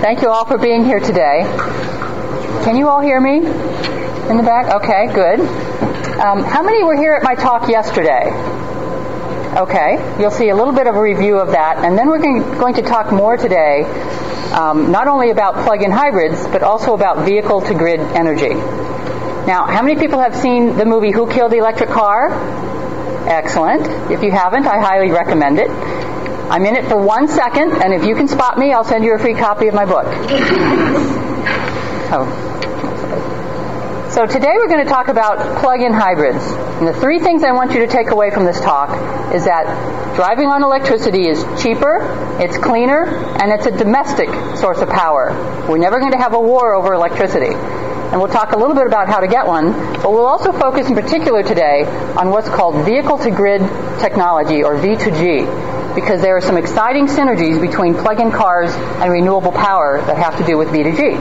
Thank you all for being here today. Can you all hear me in the back? Okay, good. How many were here at my talk yesterday? Okay, you'll see a little bit of a review of that, and then we're going to talk more today, not only about plug-in hybrids, but also about vehicle-to-grid energy. Now, how many people have seen the movie Who Killed the Electric Car? Excellent. If you haven't, I highly recommend it. I'm in it for 1 second, and if you can spot me, I'll send you a free copy of my book. So today we're going to talk about plug-in hybrids. And the three things I want you to take away from this talk is that driving on electricity is cheaper, it's cleaner, and it's a domestic source of power. We're never going to have a war over electricity. And we'll talk a little bit about how to get one, but we'll also focus in particular today on what's called vehicle-to-grid technology, or V2G, because there are some exciting synergies between plug-in cars and renewable power that have to do with V2G.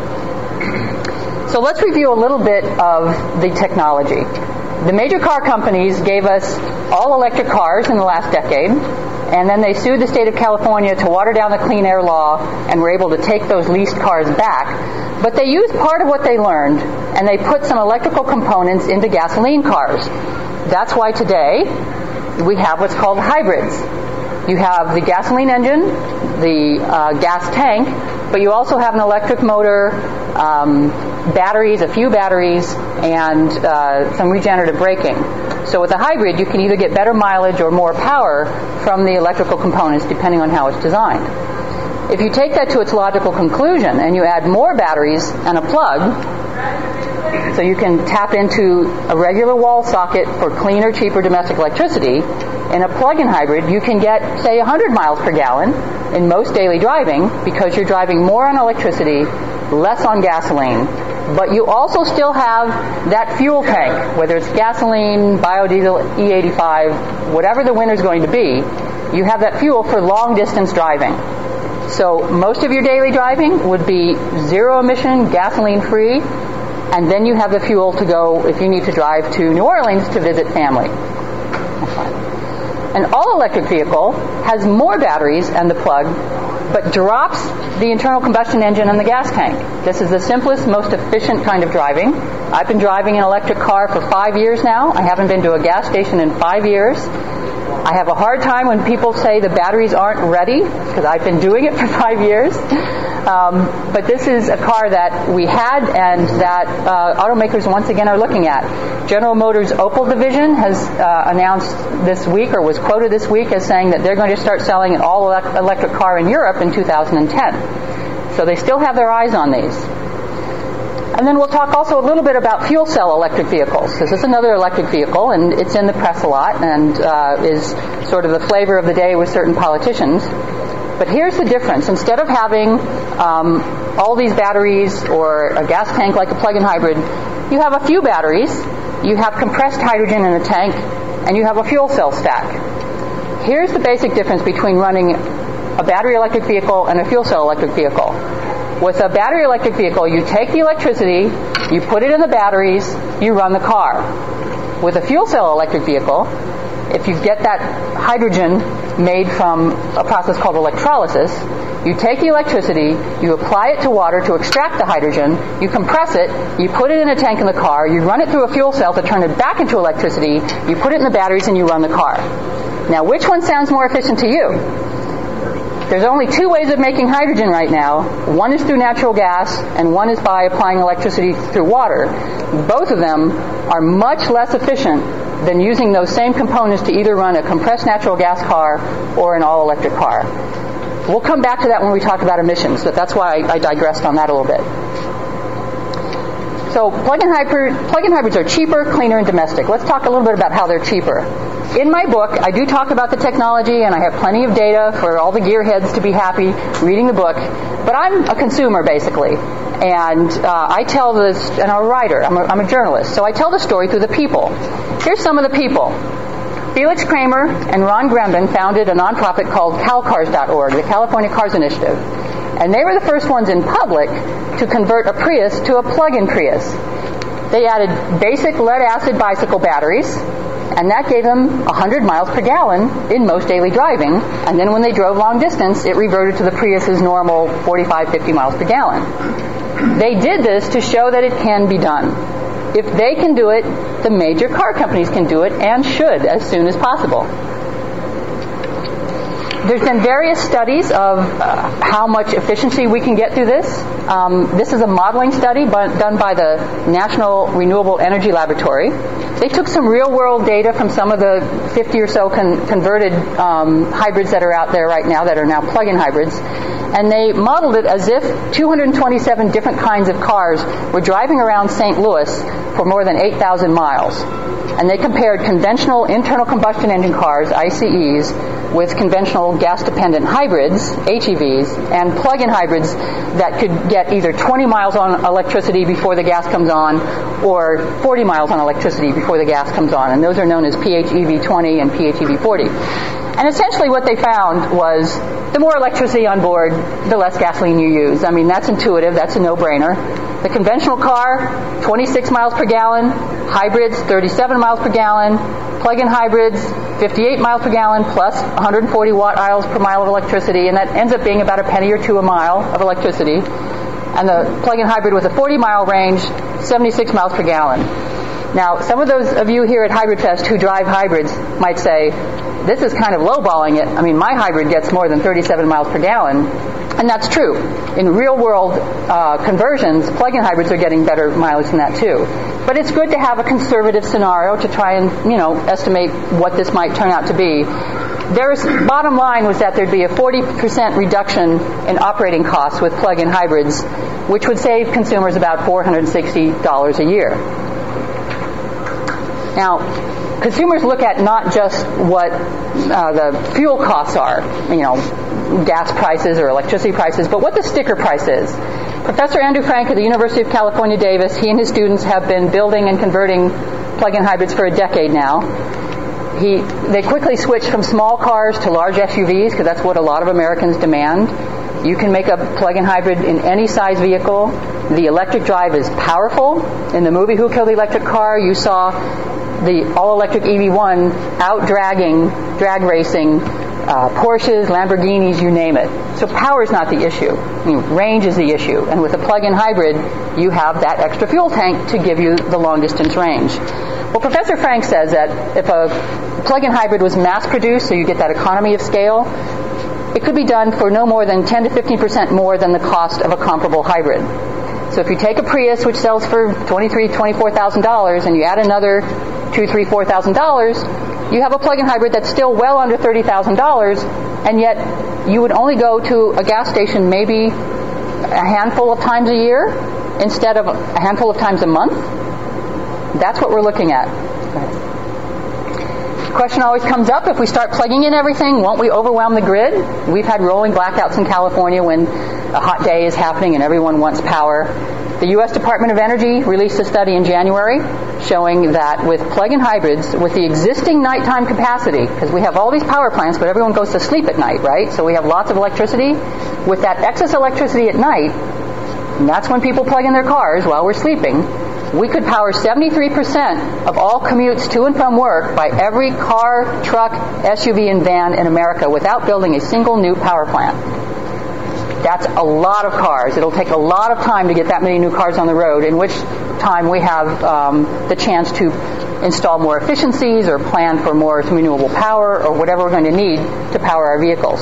So let's review a little bit of the technology. The major car companies gave us all electric cars in the last decade, and then they sued the state of California to water down the Clean Air Law, and were able to take those leased cars back. But they used part of what they learned, and they put some electrical components into gasoline cars. That's why today we have what's called hybrids. You have the gasoline engine, the gas tank, but you also have an electric motor, batteries, a few batteries, and some regenerative braking. So with a hybrid, you can either get better mileage or more power from the electrical components, depending on how it's designed. If you take that to its logical conclusion and you add more batteries and a plug, so you can tap into a regular wall socket for cleaner, cheaper domestic electricity, in a plug-in hybrid, you can get, say, 100 miles per gallon in most daily driving because you're driving more on electricity, less on gasoline. But you also still have that fuel tank, whether it's gasoline, biodiesel, E85, whatever the winner's going to be, you have that fuel for long-distance driving. So most of your daily driving would be zero-emission, gasoline-free, and then you have the fuel to go if you need to drive to New Orleans to visit family. An all-electric vehicle has more batteries and the plug, but drops the internal combustion engine and the gas tank. This is the simplest, most efficient kind of driving. I've been driving an electric car for 5 years now. I haven't been to a gas station in 5 years. I have a hard time when people say the batteries aren't ready, because I've been doing it for 5 years. But this is a car that we had and that automakers once again are looking at. General Motors' Opel division has announced this week, or was quoted this week, as saying that they're going to start selling an all-electric car in Europe in 2010. So they still have their eyes on these. And then we'll talk also a little bit about fuel cell electric vehicles. This is another electric vehicle, and it's in the press a lot and is sort of the flavor of the day with certain politicians. But here's the difference. Instead of having all these batteries or a gas tank like a plug-in hybrid, you have a few batteries, you have compressed hydrogen in a tank, and you have a fuel cell stack. Here's the basic difference between running a battery electric vehicle and a fuel cell electric vehicle. With a battery electric vehicle, you take the electricity, you put it in the batteries, you run the car. With a fuel cell electric vehicle, if you get that hydrogen made from a process called electrolysis, you take the electricity, you apply it to water to extract the hydrogen, you compress it, you put it in a tank in the car, you run it through a fuel cell to turn it back into electricity, you put it in the batteries, and you run the car. Now, which one sounds more efficient to you? There's only two ways of making hydrogen right now. One is through natural gas, and one is by applying electricity through water. Both of them are much less efficient than using those same components to either run a compressed natural gas car or an all-electric car. We'll come back to that when we talk about emissions, but that's why I digressed on that a little bit. So plug-in hybrids are cheaper, cleaner, and domestic. Let's talk a little bit about how they're cheaper. In my book, I do talk about the technology, and I have plenty of data for all the gearheads to be happy reading the book. But I'm a consumer, basically. And I tell this, and I'm a writer, I'm a journalist, so I tell the story through the people. Here's some of the people. Felix Kramer and Ron Gremben founded a nonprofit called CalCars.org, the California Cars Initiative. And they were the first ones in public to convert a Prius to a plug-in Prius. They added basic lead-acid bicycle batteries. And that gave them 100 miles per gallon in most daily driving. And then when they drove long distance, it reverted to the Prius's normal 45, 50 miles per gallon. They did this to show that it can be done. If they can do it, the major car companies can do it and should as soon as possible. There's been various studies of how much efficiency we can get through this. This is a modeling study done by the National Renewable Energy Laboratory. They took some real-world data from some of the 50 or so converted hybrids that are out there right now that are now plug-in hybrids, and they modeled it as if 227 different kinds of cars were driving around St. Louis for more than 8,000 miles. And they compared conventional internal combustion engine cars, ICEs, with conventional gas-dependent hybrids, HEVs, and plug-in hybrids that could get either 20 miles on electricity before the gas comes on or 40 miles on electricity before the gas comes on. And those are known as PHEV20 and PHEV40. And essentially what they found was the more electricity on board, the less gasoline you use. I mean, that's intuitive. That's a no-brainer. The conventional car, 26 miles per gallon. Hybrids, 37 miles per gallon. Plug-in hybrids, 58 miles per gallon plus 140 watt-hours per mile of electricity, and that ends up being about a penny or two a mile of electricity. And the plug-in hybrid with a 40-mile range, 76 miles per gallon. Now, some of those of you here at Hybrid Fest who drive hybrids might say, this is kind of lowballing it. I mean, my hybrid gets more than 37 miles per gallon. And that's true. In real-world conversions, plug-in hybrids are getting better mileage than that too. But it's good to have a conservative scenario to try and, estimate what this might turn out to be. Bottom line was that there'd be a 40% reduction in operating costs with plug-in hybrids, which would save consumers about $460 a year. Now, consumers look at not just what the fuel costs are, gas prices or electricity prices, but what the sticker price is. Professor Andrew Frank at the University of California, Davis, he and his students have been building and converting plug-in hybrids for a decade now. They quickly switched from small cars to large SUVs because that's what a lot of Americans demand. You can make a plug-in hybrid in any size vehicle. The electric drive is powerful. In the movie Who Killed the Electric Car, you saw the all-electric EV1 out-dragging, drag racing, Porsches, Lamborghinis, you name it. So power is not the issue. Range is the issue. And with a plug-in hybrid, you have that extra fuel tank to give you the long-distance range. Well, Professor Frank says that if a plug-in hybrid was mass-produced, so you get that economy of scale, it could be done for no more than 10 to 15% more than the cost of a comparable hybrid. So if you take a Prius, which sells for $23,000, $24,000, and you add another $2,000, $3,000, $4,000, you have a plug-in hybrid that's still well under $30,000, and yet you would only go to a gas station maybe a handful of times a year instead of a handful of times a month. That's what we're looking at. The question always comes up, if we start plugging in everything, won't we overwhelm the grid? We've had rolling blackouts in California when a hot day is happening and everyone wants power. The U.S. Department of Energy released a study in January showing that with plug-in hybrids, with the existing nighttime capacity, because we have all these power plants, but everyone goes to sleep at night, right? So we have lots of electricity. With that excess electricity at night, and that's when people plug in their cars while we're sleeping, we could power 73% of all commutes to and from work by every car, truck, SUV, and van in America without building a single new power plant. That's a lot of cars. It'll take a lot of time to get that many new cars on the road, in which time we have the chance to install more efficiencies or plan for more renewable power or whatever we're going to need to power our vehicles.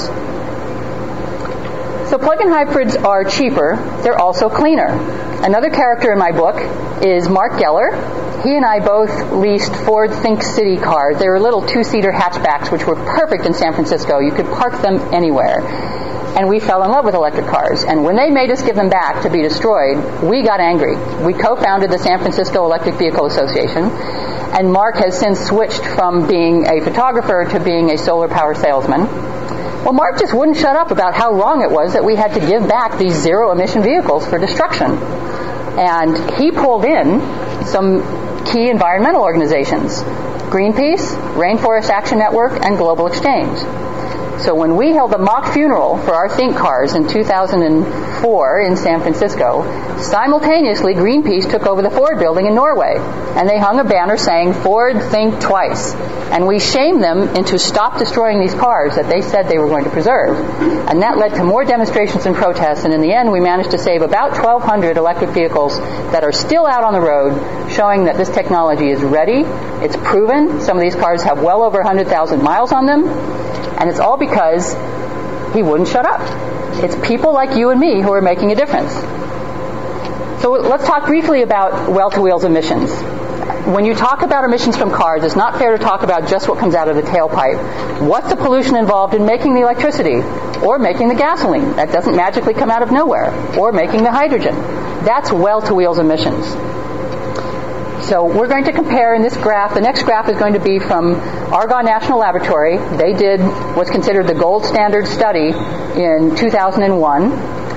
So plug-in hybrids are cheaper. They're also cleaner. Another character in my book is Mark Geller. He and I both leased Ford Think City cars. They were little two-seater hatchbacks which were perfect in San Francisco. You could park them anywhere. And we fell in love with electric cars. And when they made us give them back to be destroyed, we got angry. We co-founded the San Francisco Electric Vehicle Association. And Mark has since switched from being a photographer to being a solar power salesman. Well, Mark just wouldn't shut up about how wrong it was that we had to give back these zero-emission vehicles for destruction. And he pulled in some key environmental organizations, Greenpeace, Rainforest Action Network, and Global Exchange. So when we held a mock funeral for our Think cars in 2004 in San Francisco, simultaneously Greenpeace took over the Ford building in Norway, and they hung a banner saying, "Ford, think twice." And we shamed them into stop destroying these cars that they said they were going to preserve. And that led to more demonstrations and protests, and in the end we managed to save about 1,200 electric vehicles that are still out on the road, showing that this technology is ready, it's proven. Some of these cars have well over 100,000 miles on them, and it's all because he wouldn't shut up. It's people like you and me who are making a difference. So let's talk briefly about well-to-wheels emissions. When you talk about emissions from cars, it's not fair to talk about just what comes out of the tailpipe. What's the pollution involved in making the electricity or making the gasoline? That doesn't magically come out of nowhere. Or making the hydrogen. That's well-to-wheels emissions. So we're going to compare in this graph. The next graph is going to be from Argonne National Laboratory. They did what's considered the gold standard study in 2001.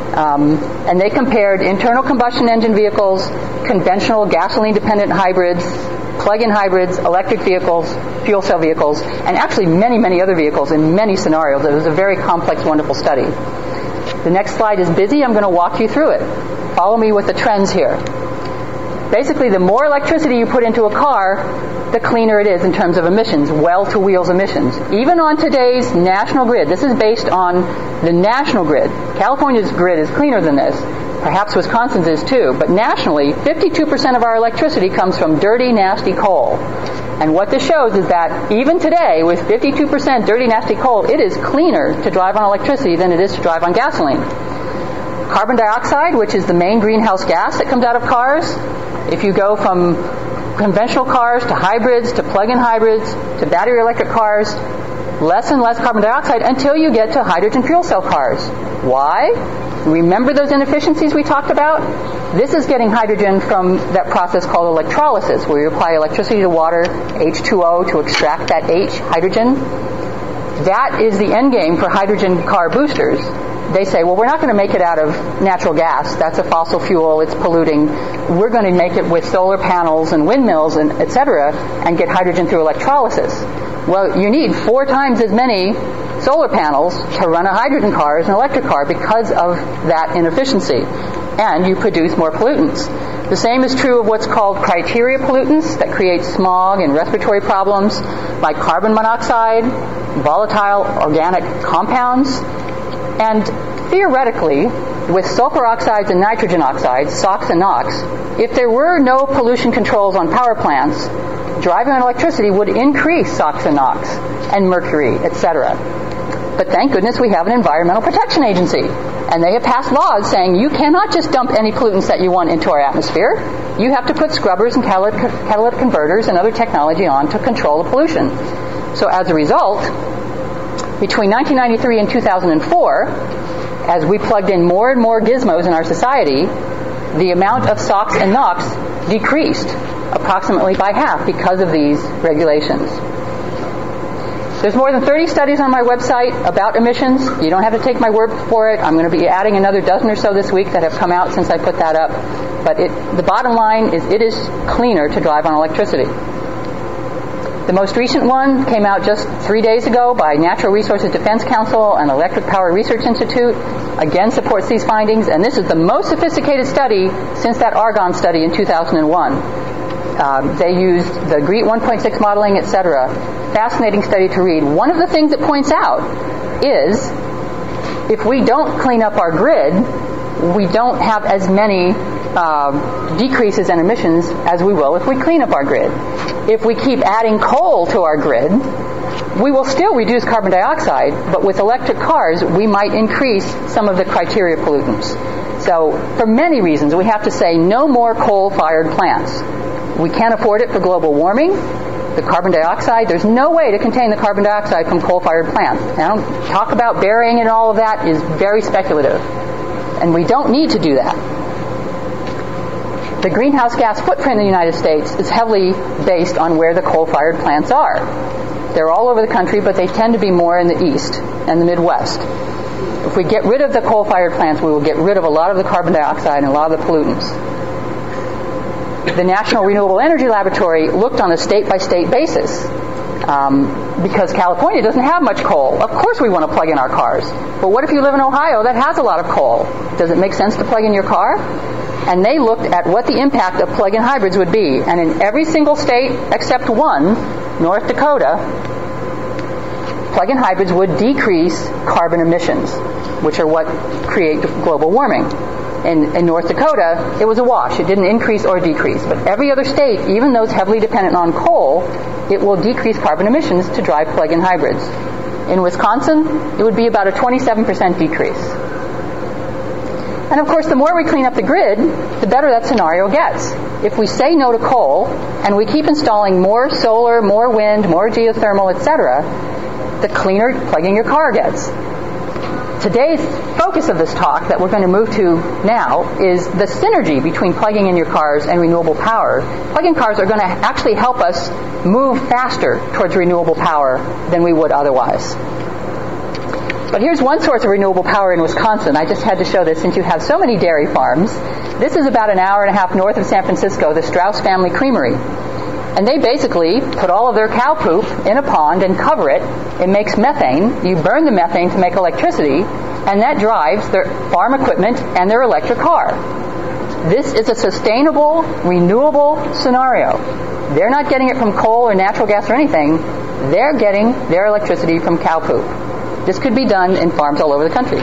And they compared internal combustion engine vehicles, conventional gasoline-dependent hybrids, plug-in hybrids, electric vehicles, fuel cell vehicles, and actually many, many other vehicles in many scenarios. It was a very complex, wonderful study. The next slide is busy. I'm going to walk you through it. Follow me with the trends here. Basically, the more electricity you put into a car, the cleaner it is in terms of emissions, well-to-wheels emissions. Even on today's national grid, this is based on the national grid. California's grid is cleaner than this. Perhaps Wisconsin's is too. But nationally, 52% of our electricity comes from dirty, nasty coal. And what this shows is that even today, with 52% dirty, nasty coal, it is cleaner to drive on electricity than it is to drive on gasoline. Carbon dioxide, which is the main greenhouse gas that comes out of cars, if you go from conventional cars to hybrids to plug-in hybrids to battery electric cars, less and less carbon dioxide until you get to hydrogen fuel cell cars. Why? Remember those inefficiencies we talked about? This is getting hydrogen from that process called electrolysis, where you apply electricity to water, H2O, to extract that H, hydrogen. That is the end game for hydrogen car boosters. They say, well, we're not going to make it out of natural gas. That's a fossil fuel. It's polluting. We're going to make it with solar panels and windmills and et cetera and get hydrogen through electrolysis. Well, you need 4 times as many solar panels to run a hydrogen car as an electric car because of that inefficiency. And you produce more pollutants. The same is true of what's called criteria pollutants that create smog and respiratory problems like carbon monoxide, volatile organic compounds. And theoretically, with sulfur oxides and nitrogen oxides, SOx and NOx, if there were no pollution controls on power plants, driving on electricity would increase SOx and NOx and mercury, etc. But thank goodness we have an Environmental Protection Agency. And they have passed laws saying you cannot just dump any pollutants that you want into our atmosphere. You have to put scrubbers and catalytic converters and other technology on to control the pollution. So as a result, between 1993 and 2004, as we plugged in more and more gizmos in our society, the amount of SOx and NOx decreased approximately by half because of these regulations. There's more than 30 studies on my website about emissions. You don't have to take my word for it. I'm going to be adding another dozen or so this week that have come out since I put that up. But the bottom line is it is cleaner to drive on electricity. The most recent one came out just 3 days ago by Natural Resources Defense Council and Electric Power Research Institute. Again, supports these findings, and this is the most sophisticated study since that Argonne study in 2001. They used the GREET 1.6 modeling, etc. Fascinating study to read. One of the things it points out is if we don't clean up our grid, we don't have as many decreases in emissions as we will if we clean up our grid. If we keep adding coal to our grid, we will still reduce carbon dioxide, but with electric cars, we might increase some of the criteria pollutants. So for many reasons, we have to say no more coal-fired plants. We can't afford it for global warming. The carbon dioxide, there's no way to contain the carbon dioxide from coal-fired plants. Now, talk about burying it and all of that is very speculative. And we don't need to do that. The greenhouse gas footprint in the United States is heavily based on where the coal-fired plants are. They're all over the country, but they tend to be more in the east and the Midwest. If we get rid of the coal-fired plants, we will get rid of a lot of the carbon dioxide and a lot of the pollutants. The National Renewable Energy Laboratory looked on a state-by-state basis because California doesn't have much coal. Of course we want to plug in our cars. But what if you live in Ohio that has a lot of coal? Does it make sense to plug in your car? And they looked at what the impact of plug-in hybrids would be. And in every single state except one, North Dakota, plug-in hybrids would decrease carbon emissions, which are what create global warming. In North Dakota, it was a wash. It didn't increase or decrease. But every other state, even those heavily dependent on coal, it will decrease carbon emissions to drive plug-in hybrids. In Wisconsin, it would be about a 27% decrease. And of course, the more we clean up the grid, the better that scenario gets. If we say no to coal, and we keep installing more solar, more wind, more geothermal, etc., the cleaner plugging your car gets. Today's focus of this talk that we're going to move to now is the synergy between plugging in your cars and renewable power. Plug-in cars are going to actually help us move faster towards renewable power than we would otherwise. But here's one source of renewable power in Wisconsin. I just had to show this since you have so many dairy farms. This is about an hour and a half north of San Francisco, the Strauss Family Creamery. And they basically put all of their cow poop in a pond and cover it. It makes methane. You burn the methane to make electricity, and that drives their farm equipment and their electric car. This is a sustainable, renewable scenario. They're not getting it from coal or natural gas or anything. They're getting their electricity from cow poop. This could be done in farms all over the country.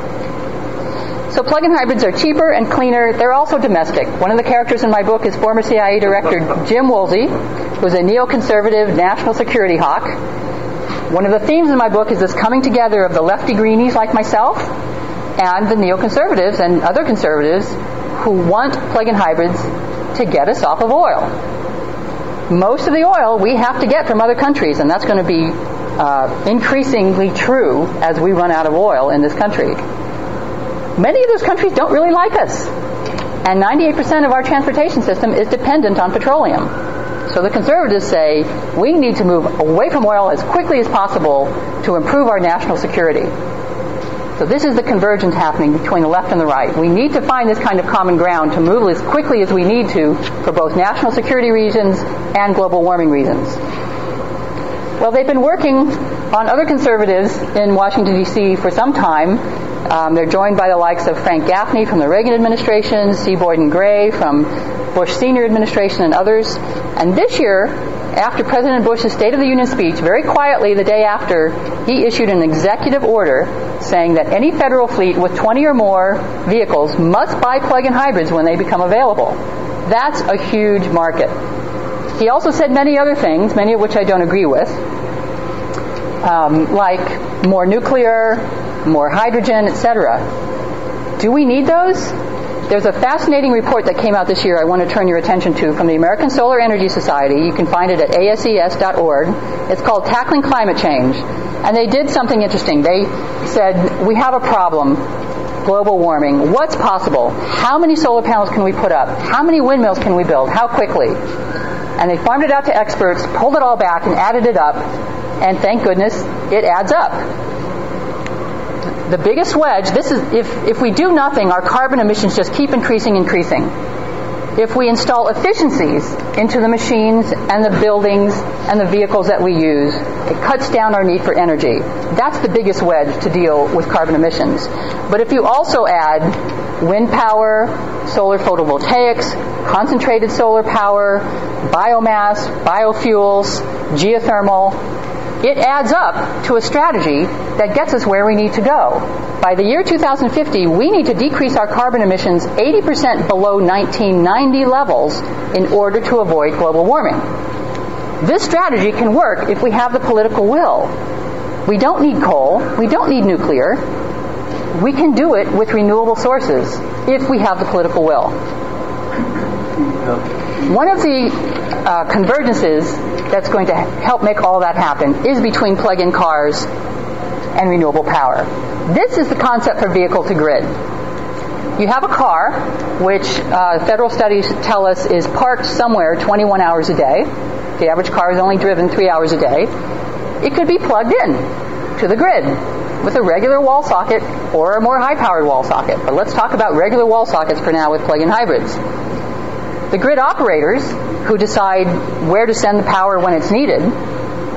So plug-in hybrids are cheaper and cleaner. They're also domestic. One of the characters in my book is former CIA Director Jim Woolsey, who's a neoconservative national security hawk. One of the themes in my book is this coming together of the lefty greenies like myself and the neoconservatives and other conservatives who want plug-in hybrids to get us off of oil. Most of the oil we have to get from other countries, and that's going to be increasingly true as we run out of oil in this country. Many of those countries don't really like us. And 98% of our transportation system is dependent on petroleum. So the conservatives say we need to move away from oil as quickly as possible to improve our national security. So this is the convergence happening between the left and the right. We need to find this kind of common ground to move as quickly as we need to for both national security reasons and global warming reasons. Well, they've been working on other conservatives in Washington, D.C. for some time. They're joined by the likes of Frank Gaffney from the Reagan administration, C. Boyden Gray from Bush Senior administration, and others. And this year, after President Bush's State of the Union speech, very quietly the day after, he issued an executive order saying that any federal fleet with 20 or more vehicles must buy plug-in hybrids when they become available. That's a huge market. He also said many other things, many of which I don't agree with, like more nuclear, more hydrogen, etc. Do we need those? There's a fascinating report that came out this year I want to turn your attention to from the American Solar Energy Society. You can find it at ases.org. It's called Tackling Climate Change. And they did something interesting. They said, we have a problem, global warming. What's possible? How many solar panels can we put up? How many windmills can we build? How quickly? And they farmed it out to experts, pulled it all back, and added it up. And thank goodness, it adds up. The biggest wedge, this is, if we do nothing, our carbon emissions just keep increasing. If we install efficiencies into the machines and the buildings and the vehicles that we use, it cuts down our need for energy. That's the biggest wedge to deal with carbon emissions. But if you also add wind power, solar photovoltaics, concentrated solar power, biomass, biofuels, geothermal, it adds up to a strategy that gets us where we need to go. By the year 2050, we need to decrease our carbon emissions 80% below 1990 levels in order to avoid global warming. This strategy can work if we have the political will. We don't need coal. We don't need nuclear. We can do it with renewable sources if we have the political will. One of the convergences that's going to help make all that happen is between plug-in cars and renewable power. This is the concept for vehicle to grid. You have a car, which federal studies tell us is parked somewhere 21 hours a day. The average car is only driven 3 hours a day. It could be plugged in to the grid with a regular wall socket or a more high-powered wall socket. But let's talk about regular wall sockets for now with plug-in hybrids. The grid operators, who decide where to send the power when it's needed,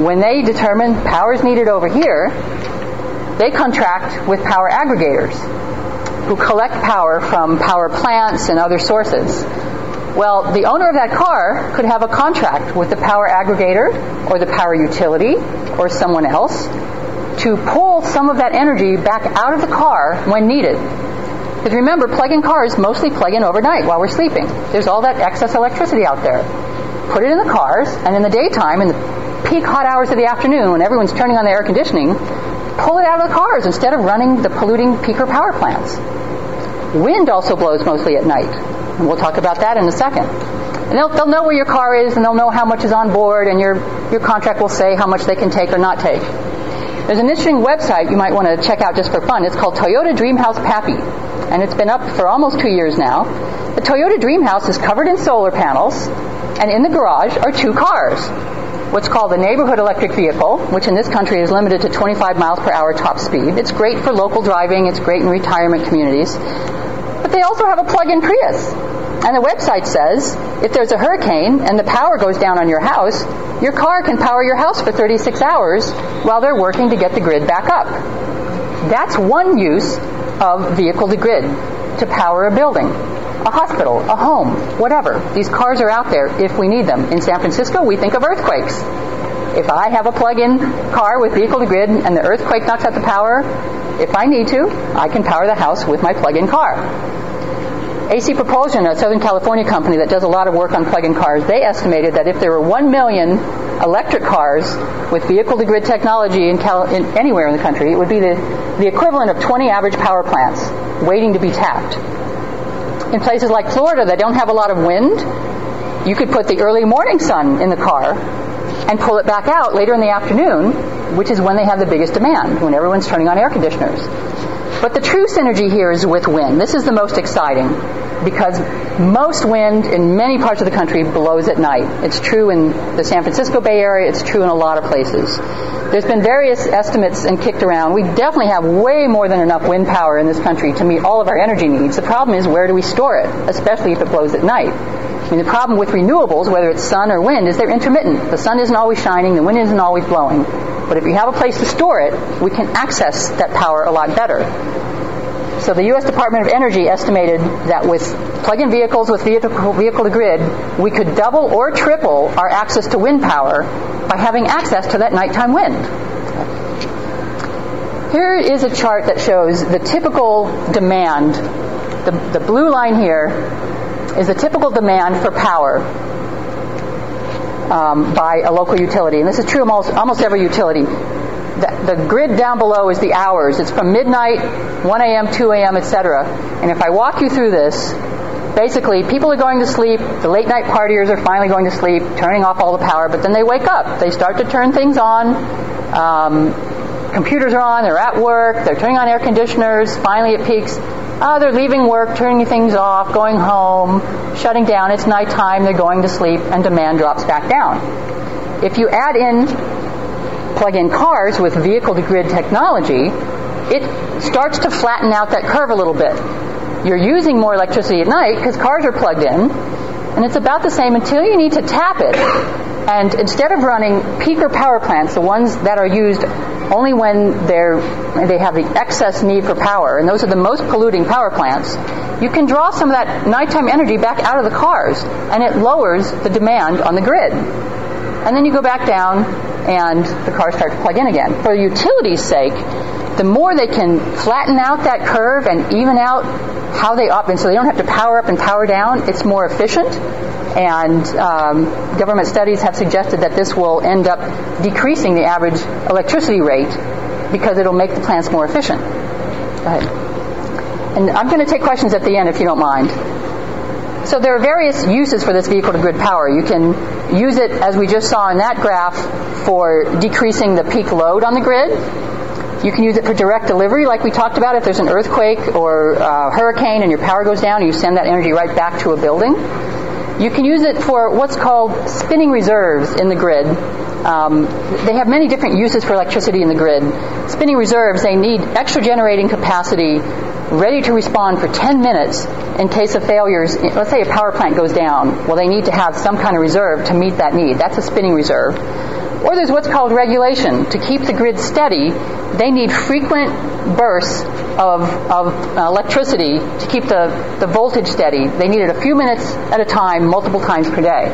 when they determine power is needed over here, they contract with power aggregators who collect power from power plants and other sources. Well, the owner of that car could have a contract with the power aggregator or the power utility or someone else to pull some of that energy back out of the car when needed. Because remember, plug-in cars mostly plug in overnight while we're sleeping. There's all that excess electricity out there. Put it in the cars, and in the daytime, in the peak hot hours of the afternoon when everyone's turning on the air conditioning, pull it out of the cars instead of running the polluting peaker power plants. Wind also blows mostly at night, and we'll talk about that in a second. And they'll know where your car is, and they'll know how much is on board, and your contract will say how much they can take or not take. There's an interesting website you might want to check out just for fun. It's called Toyota Dreamhouse Pappy, and it's been up for almost 2 years now. The Toyota Dreamhouse is covered in solar panels, and in the garage are 2 cars. What's called a neighborhood electric vehicle, which in this country is limited to 25 miles per hour top speed. It's great for local driving. It's great in retirement communities. But they also have a plug-in Prius. And the website says, if there's a hurricane and the power goes down on your house, your car can power your house for 36 hours while they're working to get the grid back up. That's one use of vehicle-to-grid, to power a building, a hospital, a home, whatever. These cars are out there if we need them. In San Francisco, we think of earthquakes. If I have a plug-in car with vehicle-to-grid and the earthquake knocks out the power, if I need to, I can power the house with my plug-in car. AC Propulsion, a Southern California company that does a lot of work on plug-in cars, they estimated that if there were 1 million electric cars with vehicle-to-grid technology anywhere in the country, it would be the equivalent of 20 average power plants waiting to be tapped. In places like Florida that don't have a lot of wind, you could put the early morning sun in the car and pull it back out later in the afternoon, which is when they have the biggest demand, when everyone's turning on air conditioners. But the true synergy here is with wind. This is the most exciting because most wind in many parts of the country blows at night. It's true in the San Francisco Bay Area. It's true in a lot of places. There's been various estimates and kicked around. We definitely have way more than enough wind power in this country to meet all of our energy needs. The problem is, where do we store it, especially if it blows at night? I mean, the problem with renewables, whether it's sun or wind, is they're intermittent. The sun isn't always shining, the wind isn't always blowing. But if you have a place to store it, we can access that power a lot better. So the U.S. Department of Energy estimated that with plug-in vehicles with vehicle-to-grid, we could double or triple our access to wind power by having access to that nighttime wind. Here is a chart that shows the typical demand. The blue line here is the typical demand for power by a local utility. And this is true of almost every utility. The grid down below is the hours. It's from midnight, 1 a.m., 2 a.m., etc. And if I walk you through this, basically people are going to sleep, the late night partiers are finally going to sleep, turning off all the power, but then they wake up. They start to turn things on. Computers are on, they're at work, they're turning on air conditioners, finally it peaks. They're leaving work, turning things off, going home, shutting down. It's nighttime, they're going to sleep, and demand drops back down. If you add in plug-in cars with vehicle-to-grid technology, it starts to flatten out that curve a little bit. You're using more electricity at night because cars are plugged in, and it's about the same until you need to tap it. And instead of running peaker power plants, the ones that are used only when they have the excess need for power, and those are the most polluting power plants, you can draw some of that nighttime energy back out of the cars, and it lowers the demand on the grid. And then you go back down, and the cars start to plug in again. For the utility's sake, the more they can flatten out that curve and even out how they operate, so they don't have to power up and power down, it's more efficient. And government studies have suggested that this will end up decreasing the average electricity rate because it'll make the plants more efficient. Go ahead. And I'm going to take questions at the end if you don't mind. So there are various uses for this vehicle-to-grid power. You can use it, as we just saw in that graph, for decreasing the peak load on the grid. You can use it for direct delivery, like we talked about. If there's an earthquake or a hurricane and your power goes down, you send that energy right back to a building. You can use it for what's called spinning reserves in the grid. They have many different uses for electricity in the grid. Spinning reserves, they need extra generating capacity ready to respond for 10 minutes in case of failures. Let's say a power plant goes down. Well, they need to have some kind of reserve to meet that need. That's a spinning reserve. Or there's what's called regulation. To keep the grid steady, they need frequent bursts of electricity to keep the voltage steady. They need it a few minutes at a time, multiple times per day.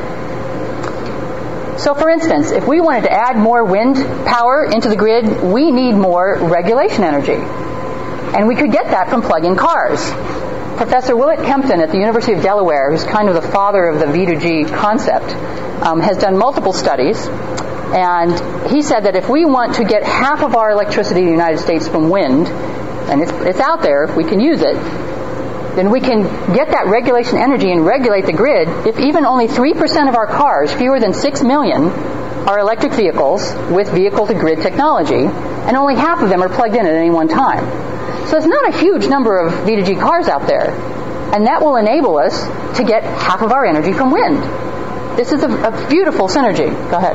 So for instance, if we wanted to add more wind power into the grid, we need more regulation energy. And we could get that from plug-in cars. Professor Willett Kempton at the University of Delaware, who's kind of the father of the V2G concept, has done multiple studies. And he said that if we want to get half of our electricity in the United States from wind, and it's out there, we can use it, then we can get that regulation energy and regulate the grid if even only 3% of our cars, fewer than 6 million, are electric vehicles with vehicle-to-grid technology, and only half of them are plugged in at any one time. So it's not a huge number of V2G cars out there, and that will enable us to get half of our energy from wind. This is a beautiful synergy. Go ahead.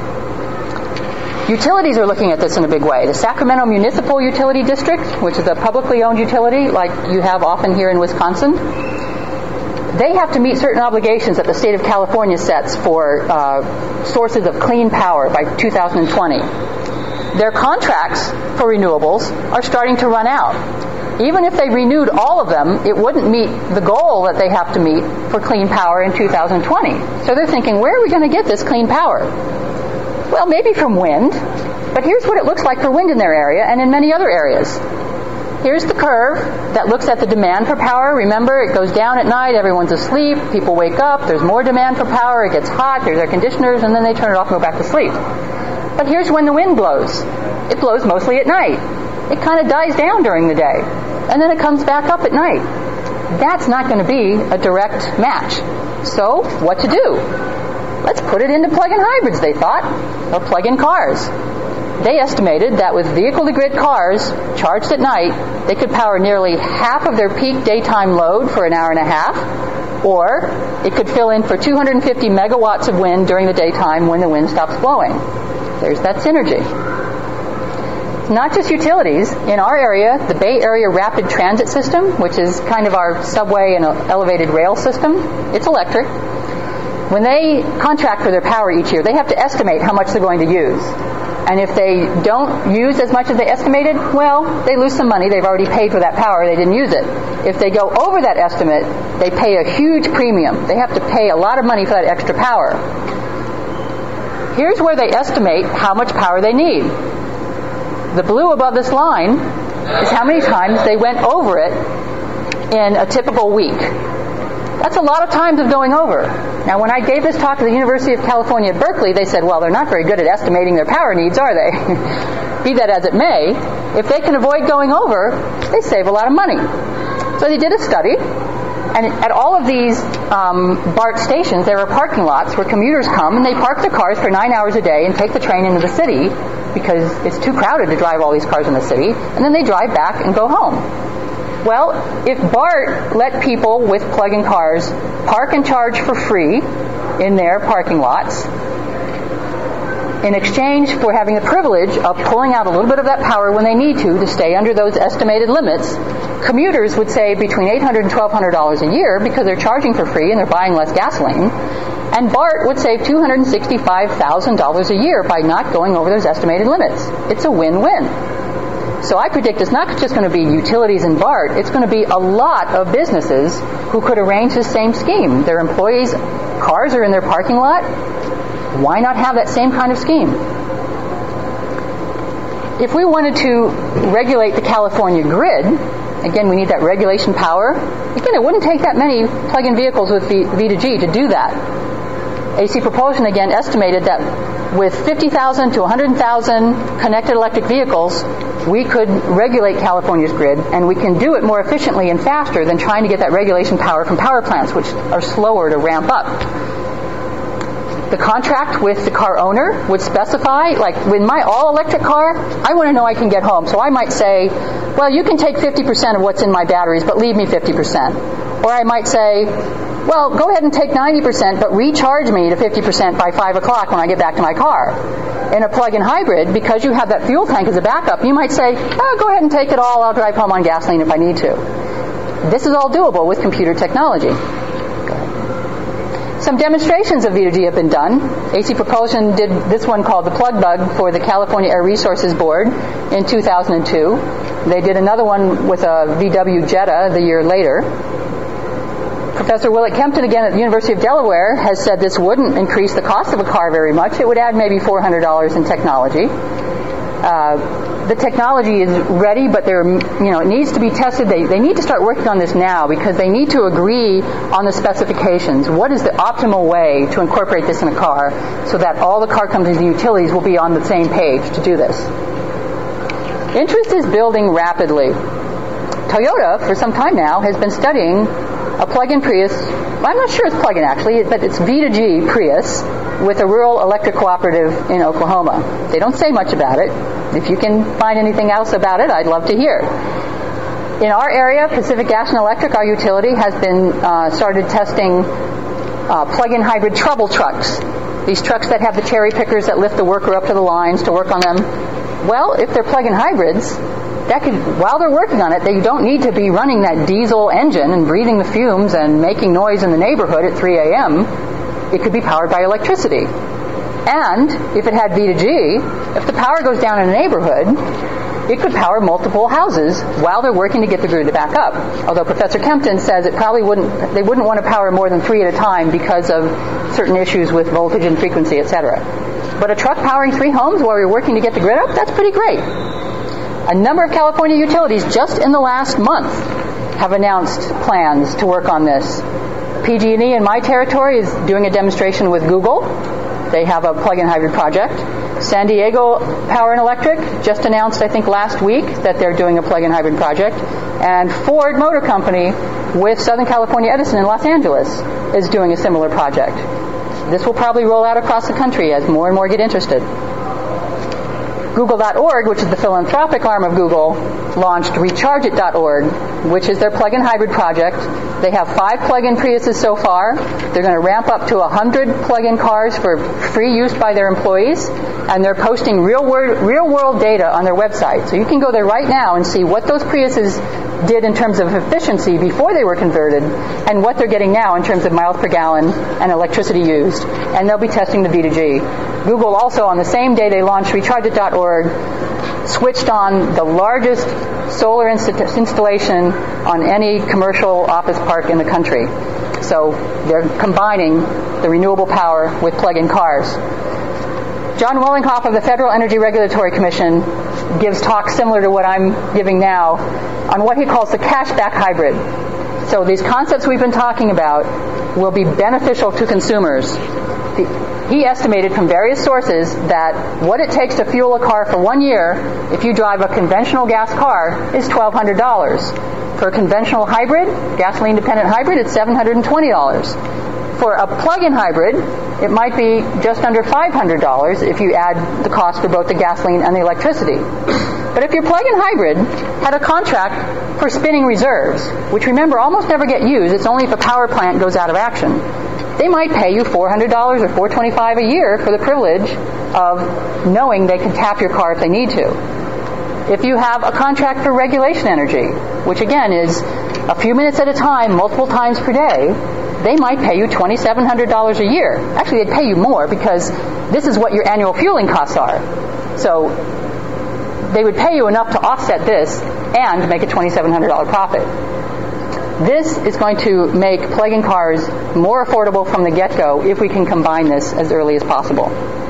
Utilities are looking at this in a big way. The Sacramento Municipal Utility District, which is a publicly owned utility like you have often here in Wisconsin, they have to meet certain obligations that the state of California sets for sources of clean power by 2020. Their contracts for renewables are starting to run out. Even if they renewed all of them, it wouldn't meet the goal that they have to meet for clean power in 2020. So they're thinking, where are we going to get this clean power? Well, maybe from wind, but here's what it looks like for wind in their area and in many other areas. Here's the curve that looks at the demand for power. Remember, it goes down at night, everyone's asleep, people wake up, there's more demand for power, it gets hot, there's air conditioners, and then they turn it off and go back to sleep. But here's when the wind blows. It blows mostly at night. It kind of dies down during the day, and then it comes back up at night. That's not going to be a direct match. So, what to do? Let's put it into plug-in hybrids, they thought, or plug-in cars. They estimated that with vehicle-to-grid cars charged at night, they could power nearly half of their peak daytime load for an hour and a half, or it could fill in for 250 megawatts of wind during the daytime when the wind stops blowing. There's that synergy. It's not just utilities. In our area, the Bay Area Rapid Transit System, which is kind of our subway and elevated rail system, it's electric. When they contract for their power each year, they have to estimate how much they're going to use. And if they don't use as much as they estimated, well, they lose some money. They've already paid for that power. They didn't use it. If they go over that estimate, they pay a huge premium. They have to pay a lot of money for that extra power. Here's where they estimate how much power they need. The blue above this line is how many times they went over it in a typical week. That's a lot of times of going over. Now, when I gave this talk at the University of California at Berkeley, they said, well, they're not very good at estimating their power needs, are they? Be that as it may, if they can avoid going over, they save a lot of money. So they did a study, and at all of these BART stations, there are parking lots where commuters come and they park their cars for 9 hours a day and take the train into the city because it's too crowded to drive all these cars in the city, and then they drive back and go home. Well, if BART let people with plug-in cars park and charge for free in their parking lots, in exchange for having the privilege of pulling out a little bit of that power when they need to stay under those estimated limits, commuters would save between $800 and $1,200 a year because they're charging for free and they're buying less gasoline. And BART would save $265,000 a year by not going over those estimated limits. It's a win-win. So I predict it's not just going to be utilities and BART, it's going to be a lot of businesses who could arrange the same scheme. Their employees' cars are in their parking lot. Why not have that same kind of scheme? If we wanted to regulate the California grid, again, we need that regulation power. Again, it wouldn't take that many plug-in vehicles with V2G to do that. AC Propulsion, again, estimated that with 50,000 to 100,000 connected electric vehicles, we could regulate California's grid, and we can do it more efficiently and faster than trying to get that regulation power from power plants, which are slower to ramp up. The contract with the car owner would specify, like with my all-electric car, I want to know I can get home. So I might say, well, you can take 50% of what's in my batteries, but leave me 50%. Or I might say, well, go ahead and take 90%, but recharge me to 50% by 5 o'clock when I get back to my car. In a plug-in hybrid, because you have that fuel tank as a backup, you might say, oh, go ahead and take it all. I'll drive home on gasoline if I need to. This is all doable with computer technology. Some demonstrations of V2G have been done. AC Propulsion did this one called the Plug Bug for the California Air Resources Board in 2002. They did another one with a VW Jetta the year later. Professor Willett Kempton, again at the University of Delaware, has said this wouldn't increase the cost of a car very much. It would add maybe $400 in technology. The technology is ready, but it needs to be tested. They need to start working on this now because they need to agree on the specifications. What is the optimal way to incorporate this in a car so that all the car companies and utilities will be on the same page to do this? Interest is building rapidly. Toyota, for some time now, has been studying a plug-in Prius. I'm not sure it's plug-in actually, but it's V2G Prius with a rural electric cooperative in Oklahoma. They don't say much about it. If you can find anything else about it, I'd love to hear. In our area, Pacific Gas and Electric, our utility, has been started testing plug-in hybrid trouble trucks. These trucks that have the cherry pickers that lift the worker up to the lines to work on them. Well, if they're plug-in hybrids, while they're working on it, they don't need to be running that diesel engine and breathing the fumes and making noise in the neighborhood at 3 a.m. It could be powered by electricity. And if it had V2G, if the power goes down in a neighborhood, it could power multiple houses while they're working to get the grid back up. Although Professor Kempton says they wouldn't want to power more than 3 at a time because of certain issues with voltage and frequency, etc. But a truck powering 3 homes while you're working to get the grid up, that's pretty great. A number of California utilities just in the last month have announced plans to work on this. PG&E in my territory is doing a demonstration with Google. They have a plug-in hybrid project. San Diego Power and Electric just announced, I think last week, that they're doing a plug-in hybrid project. And Ford Motor Company with Southern California Edison in Los Angeles is doing a similar project. This will probably roll out across the country as more and more get interested. Google.org, which is the philanthropic arm of Google, launched RechargeIt.org, which is their plug-in hybrid project. They have 5 plug-in Priuses so far. They're going to ramp up to 100 plug-in cars for free use by their employees, and they're posting real-world data on their website. So you can go there right now and see what those Priuses did in terms of efficiency before they were converted and what they're getting now in terms of miles per gallon and electricity used. And they'll be testing the V2G. Google also, on the same day they launched RechargeIt.org, switched on the largest solar installation on any commercial office park in the country. So they're combining the renewable power with plug-in cars. John Wellinghoff of the Federal Energy Regulatory Commission gives talks similar to what I'm giving now on what he calls the cashback hybrid. So these concepts we've been talking about will be beneficial to consumers. He estimated from various sources that what it takes to fuel a car for 1 year, if you drive a conventional gas car, is $1,200. For a conventional hybrid, gasoline-dependent hybrid, it's $720. For a plug-in hybrid, it might be just under $500 if you add the cost for both the gasoline and the electricity. But if your plug-in hybrid had a contract for spinning reserves, which remember almost never get used, it's only if a power plant goes out of action, they might pay you $400 or $425 a year for the privilege of knowing they can tap your car if they need to. If you have a contract for regulation energy, which again is a few minutes at a time, multiple times per day, they might pay you $2,700 a year. Actually, they'd pay you more because this is what your annual fueling costs are. So they would pay you enough to offset this and make a $2,700 profit. This is going to make plug-in cars more affordable from the get-go if we can combine this as early as possible.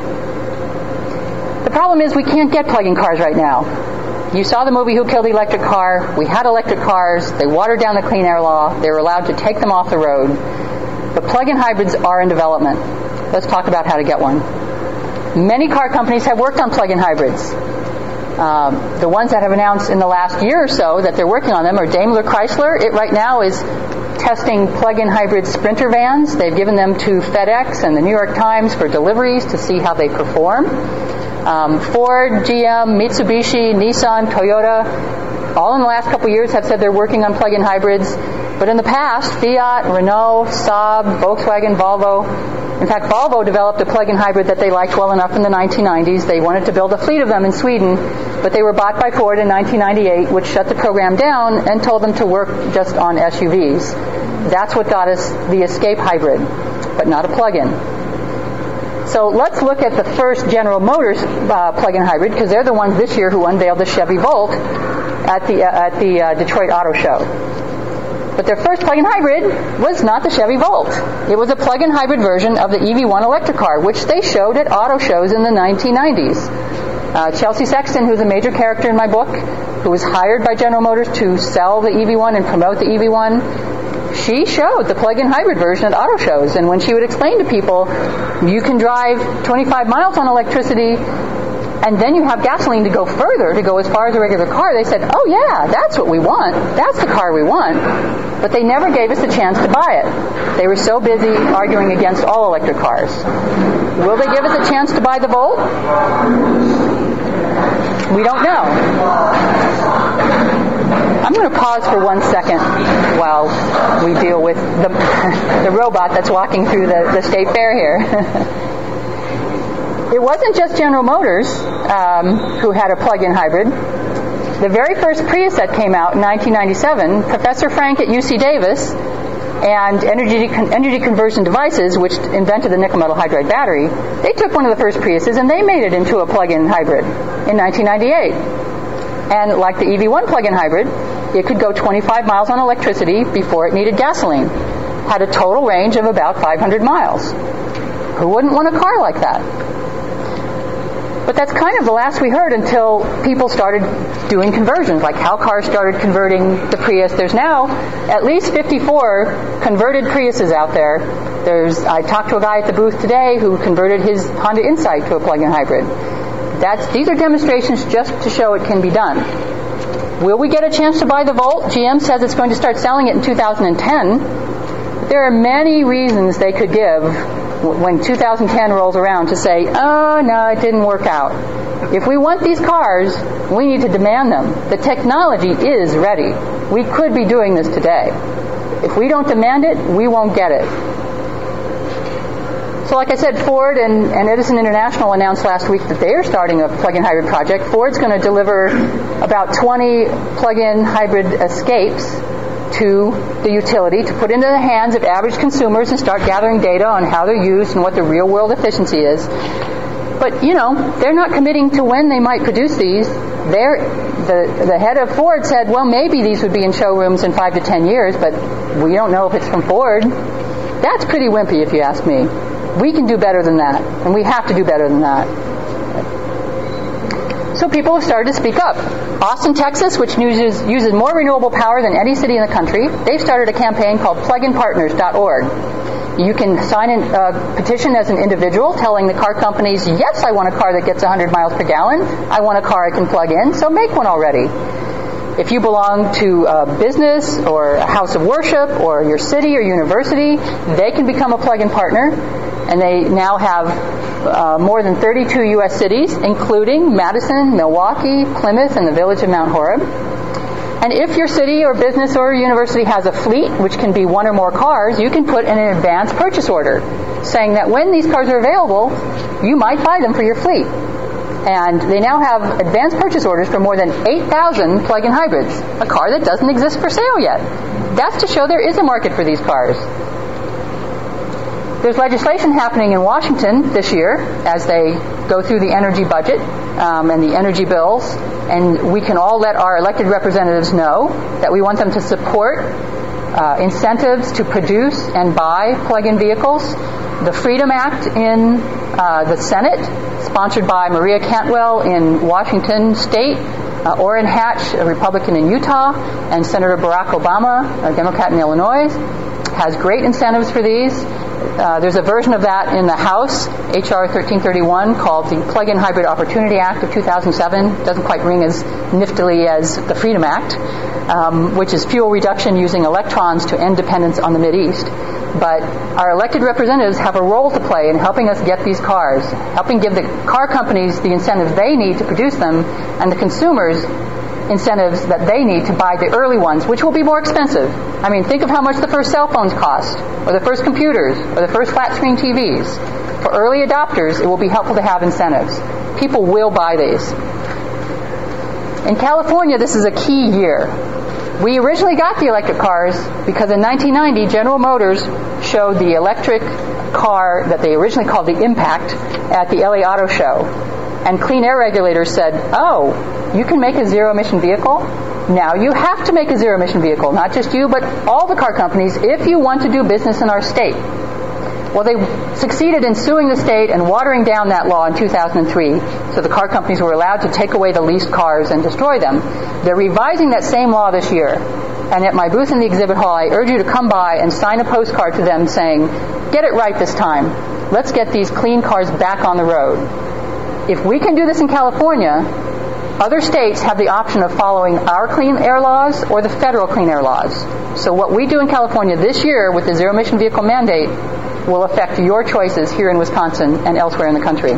The problem is we can't get plug-in cars right now. You saw the movie Who Killed the Electric Car? We had electric cars. They watered down the Clean Air Law. They were allowed to take them off the road. But plug-in hybrids are in development. Let's talk about how to get one. Many car companies have worked on plug-in hybrids. The ones that have announced in the last year or so that they're working on them are Daimler Chrysler. It right now is testing plug-in hybrid Sprinter vans. They've given them to FedEx and the New York Times for deliveries to see how they perform. Ford, GM, Mitsubishi, Nissan, Toyota, all in the last couple of years have said they're working on plug-in hybrids. But in the past, Fiat, Renault, Saab, Volkswagen, Volvo. In fact, Volvo developed a plug-in hybrid that they liked well enough in the 1990s. They wanted to build a fleet of them in Sweden, but they were bought by Ford in 1998, which shut the program down and told them to work just on SUVs. That's what got us the Escape hybrid. but not a plug-in. So let's look at the first General Motors plug-in hybrid, because they're the ones this year who unveiled the Chevy Volt at the Detroit Auto Show. But their first plug-in hybrid was not the Chevy Volt. It was a plug-in hybrid version of the EV1 electric car, which they showed at auto shows in the 1990s. Chelsea Sexton, who's a major character in my book, who was hired by General Motors to sell the EV1 and promote the EV1, she showed the plug-in hybrid version at auto shows. And when she would explain to people, you can drive 25 miles on electricity, and then you have gasoline to go further, to go as far as a regular car, they said, oh yeah, that's what we want. That's the car we want. But they never gave us a chance to buy it. They were so busy arguing against all electric cars. Will they give us a chance to buy the Volt? We don't know. I'm going to pause for 1 second while we deal with the robot that's walking through the state fair here. It wasn't just General Motors who had a plug-in hybrid. The very first Prius that came out in 1997, Professor Frank at UC Davis and Energy Conversion Devices, which invented the nickel metal hydride battery, they took one of the first Priuses and they made it into a plug-in hybrid in 1998. And like the EV1 plug-in hybrid, it could go 25 miles on electricity before it needed gasoline. Had a total range of about 500 miles. Who wouldn't want a car like that? But that's kind of the last we heard until people started doing conversions, like how cars started converting the Prius. There's now at least 54 converted Priuses out there. I talked to a guy at the booth today who converted his Honda Insight to a plug-in hybrid. These are demonstrations just to show it can be done. Will we get a chance to buy the Volt? GM says it's going to start selling it in 2010. There are many reasons they could give when 2010 rolls around to say, oh, no, it didn't work out. If we want these cars, we need to demand them. The technology is ready. We could be doing this today. If we don't demand it, we won't get it. So like I said, Ford and Edison International announced last week that they are starting a plug-in hybrid project. Ford's going to deliver about 20 plug-in hybrid Escapes to the utility to put into the hands of average consumers and start gathering data on how they're used and what the real-world efficiency is. But, they're not committing to when they might produce these. The head of Ford said, well, maybe these would be in showrooms in 5 to 10 years, but we don't know if it's from Ford. That's pretty wimpy, if you ask me. We can do better than that, and we have to do better than that. So people have started to speak up. Austin, Texas, which uses more renewable power than any city in the country, they've started a campaign called pluginpartners.org. You can sign a petition as an individual telling the car companies, yes, I want a car that gets 100 miles per gallon. I want a car I can plug in, so make one already. If you belong to a business or a house of worship or your city or university, they can become a plug-in partner. And they now have more than 32 U.S. cities, including Madison, Milwaukee, Plymouth, and the village of Mount Horeb. And if your city or business or university has a fleet, which can be one or more cars, you can put in an advance purchase order, saying that when these cars are available, you might buy them for your fleet. And they now have advance purchase orders for more than 8,000 plug-in hybrids, a car that doesn't exist for sale yet. That's to show there is a market for these cars. There's legislation happening in Washington this year as they go through the energy budget and the energy bills, and we can all let our elected representatives know that we want them to support incentives to produce and buy plug-in vehicles. The Freedom Act in the Senate, sponsored by Maria Cantwell in Washington State, Orrin Hatch, a Republican in Utah, and Senator Barack Obama, a Democrat in Illinois, has great incentives for these. There's a version of that in the House, H.R. 1331, called the Plug-in Hybrid Opportunity Act of 2007. Doesn't quite ring as niftily as the Freedom Act, which is fuel reduction using electrons to end dependence on the Mideast. But our elected representatives have a role to play in helping us get these cars, helping give the car companies the incentives they need to produce them, and the consumers incentives that they need to buy the early ones, which will be more expensive. I mean, think of how much the first cell phones cost, or the first computers, or the first flat-screen TVs. For early adopters, it will be helpful to have incentives. People will buy these. In California, this is a key year. We originally got the electric cars because in 1990, General Motors showed the electric car that they originally called the Impact at the LA Auto Show. And clean air regulators said, oh, you can make a zero-emission vehicle? Now you have to make a zero-emission vehicle. Not just you, but all the car companies, if you want to do business in our state. Well, they succeeded in suing the state and watering down that law in 2003, so the car companies were allowed to take away the leased cars and destroy them. They're revising that same law this year. And at my booth in the exhibit hall, I urge you to come by and sign a postcard to them saying, get it right this time. Let's get these clean cars back on the road. If we can do this in California, other states have the option of following our clean air laws or the federal clean air laws. So what we do in California this year with the zero-emission vehicle mandate will affect your choices here in Wisconsin and elsewhere in the country.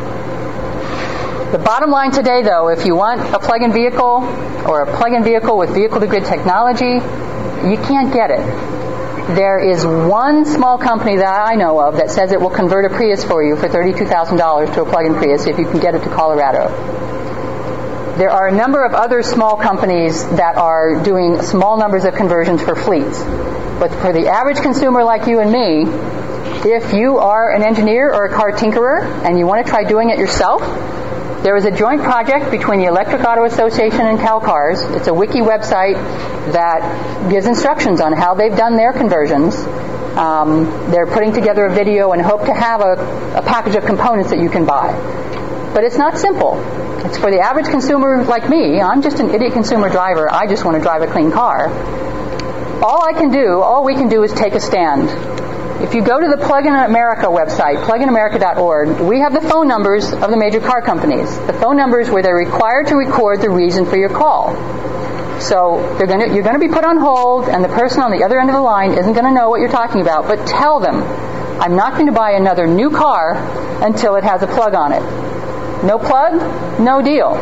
The bottom line today, though, if you want a plug-in vehicle or a plug-in vehicle with vehicle-to-grid technology, you can't get it. There is one small company that I know of that says it will convert a Prius for you for $32,000 to a plug-in Prius if you can get it to Colorado. There are a number of other small companies that are doing small numbers of conversions for fleets. But for the average consumer like you and me, if you are an engineer or a car tinkerer and you want to try doing it yourself, there is a joint project between the Electric Auto Association and CalCars. It's a wiki website that gives instructions on how they've done their conversions. They're putting together a video and hope to have a package of components that you can buy. But it's not simple. It's for the average consumer like me. I'm just an idiot consumer driver. I just want to drive a clean car. All we can do is take a stand. If you go to the Plug-in America website, pluginamerica.org, we have the phone numbers of the major car companies. The phone numbers where they're required to record the reason for your call. So you're going to be put on hold, and the person on the other end of the line isn't going to know what you're talking about. But tell them, I'm not going to buy another new car until it has a plug on it. No plug, no deal.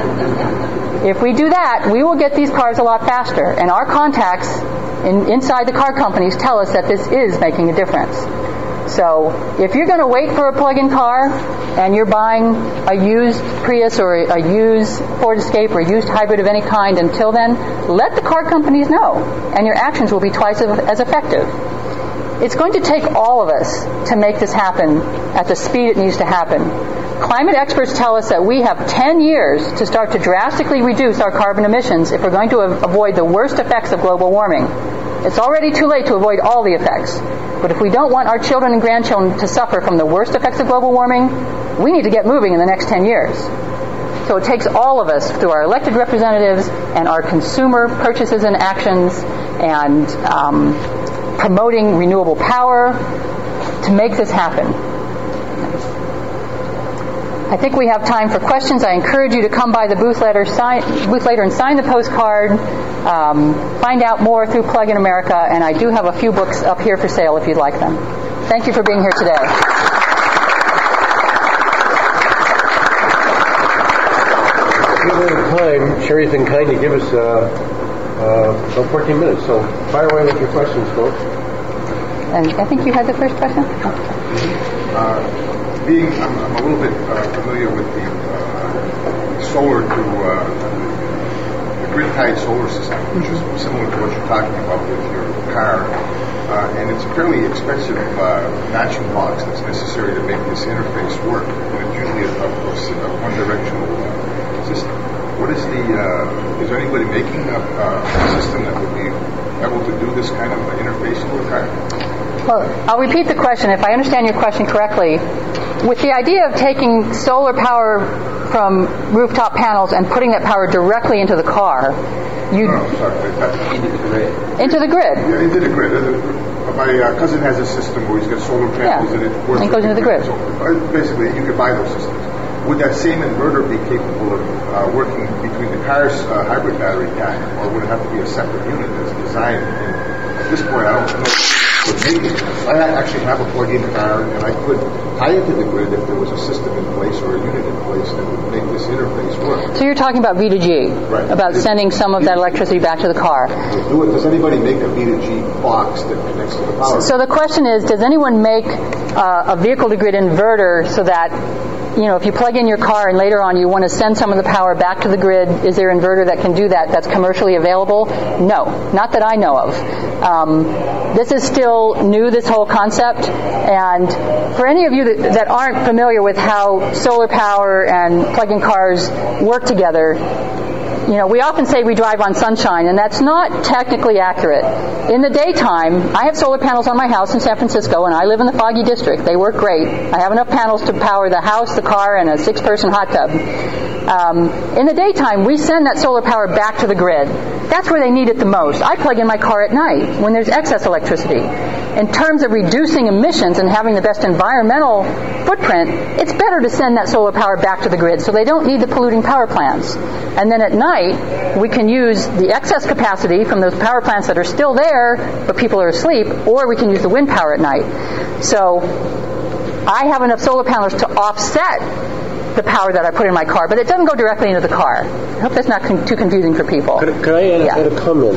If we do that, we will get these cars a lot faster. And our contacts inside the car companies tell us that this is making a difference. So if you're going to wait for a plug-in car and you're buying a used Prius or a used Ford Escape or a used hybrid of any kind until then, let the car companies know, and your actions will be twice as effective. It's going to take all of us to make this happen at the speed it needs to happen. Climate experts tell us that we have 10 years to start to drastically reduce our carbon emissions if we're going to avoid the worst effects of global warming. It's already too late to avoid all the effects. But if we don't want our children and grandchildren to suffer from the worst effects of global warming, we need to get moving in the next 10 years. So it takes all of us, through our elected representatives and our consumer purchases and actions and promoting renewable power, to make this happen. I think we have time for questions. I encourage you to come by the booth later and sign the postcard. Find out more through Plug-in America, and I do have a few books up here for sale if you'd like them. Thank you for being here today. Given time, Sherry's been kind to give us about 14 minutes, so fire away with your questions, folks. And I think you had the first question? I'm a little bit familiar with the solar to the grid-tied solar system, which is similar to what you're talking about with your car. And it's a fairly expensive matching box that's necessary to make this interface work. And it's usually a one-directional system. What is is there anybody making a system that would be able to do this kind of interface to a car? Well, I'll repeat the question if I understand your question correctly. With the idea of taking solar power from rooftop panels and putting that power directly into the car, into the grid. Into the grid. Yeah, into the grid. My cousin has a system where he's got solar panels and it works. And it goes into the grid. So basically, you could buy those systems. Would that same inverter be capable of working between the car's hybrid battery pack, or would it have to be a separate unit that's designed? And at this point, I don't know. I actually have a plug-in car, and I could tie it to the grid if there was a system in place or a unit in place that would make this interface work. So you're talking about V2G, right? About sending some of that electricity back to the car. Does anybody make a V2G box that connects to the power? So the question is, does anyone make a vehicle-to-grid inverter so that if you plug in your car and later on you want to send some of the power back to the grid, is there an inverter that can do that that's commercially available? No, not that I know of. This is still new, this whole concept, and for any of you that aren't familiar with how solar power and plug-in cars work together, we often say we drive on sunshine, and that's not technically accurate. In the daytime, I have solar panels on my house in San Francisco, and I live in the foggy district. They work great. I have enough panels to power the house, the car, and a 6-person hot tub. In the daytime, we send that solar power back to the grid. That's where they need it the most. I plug in my car at night when there's excess electricity. In terms of reducing emissions and having the best environmental footprint, it's better to send that solar power back to the grid so they don't need the polluting power plants. And then at night, we can use the excess capacity from those power plants that are still there, but people are asleep, or we can use the wind power at night. So I have enough solar panels to offset the power that I put in my car, but it doesn't go directly into the car. I hope that's not too confusing for people. Could I add a comment?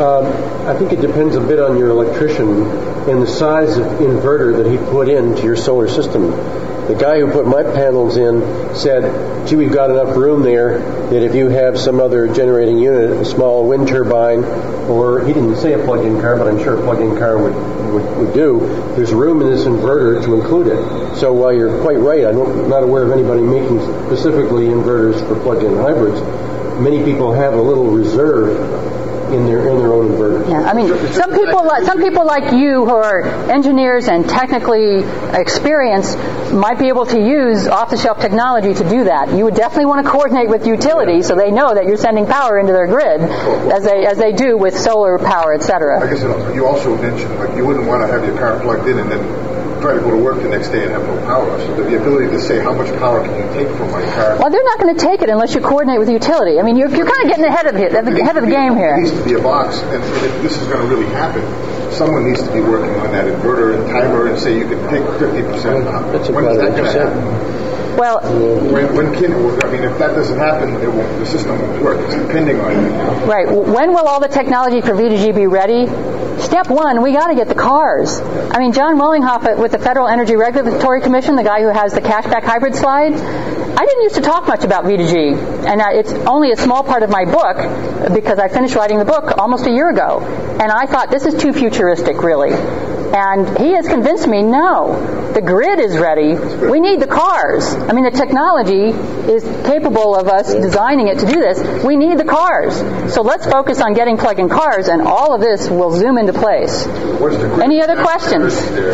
I think it depends a bit on your electrician and the size of inverter that he put into your solar system. The guy who put my panels in said, gee, we've got enough room there that if you have some other generating unit, a small wind turbine, or he didn't say a plug-in car, but I'm sure a plug-in car would do, there's room in this inverter to include it. So while you're quite right, I'm not aware of anybody making specifically inverters for plug-in hybrids. Many people have a little reserve in their own inverters. Yeah, I mean, some people like you who are engineers and technically experienced might be able to use off-the-shelf technology to do that. You would definitely want to coordinate with utilities so they know that you're sending power into their grid, as they do with solar power, etc. I guess you also mentioned you wouldn't want to have your car plugged in and then try to go to work the next day and have no power. So the ability to say how much power can you take from my car? Well, they're not going to take it unless you coordinate with the utility. I mean, you're kind of getting ahead of the game here. It needs to be a box, and if this is going to really happen, someone needs to be working on that inverter and timer and say you can take 50%. That's when is that going to happen? Well, when can it work? I mean, if that doesn't happen, the system won't work. It's depending on it. Right. When will all the technology for V2G be ready? Step one, we got to get the cars. I mean, John Willinghoff with the Federal Energy Regulatory Commission, the guy who has the cashback hybrid slide, I didn't used to talk much about V2G, and it's only a small part of my book because I finished writing the book almost a year ago. And I thought, this is too futuristic, really. And he has convinced me, no, the grid is ready. We need the cars. I mean, the technology is capable of us designing it to do this. We need the cars. So let's focus on getting plug-in cars, and all of this will zoom into place. Any other questions?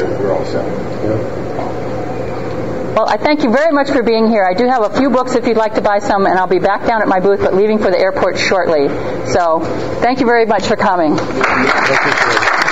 Well, I thank you very much for being here. I do have a few books if you'd like to buy some, and I'll be back down at my booth, but leaving for the airport shortly. So thank you very much for coming.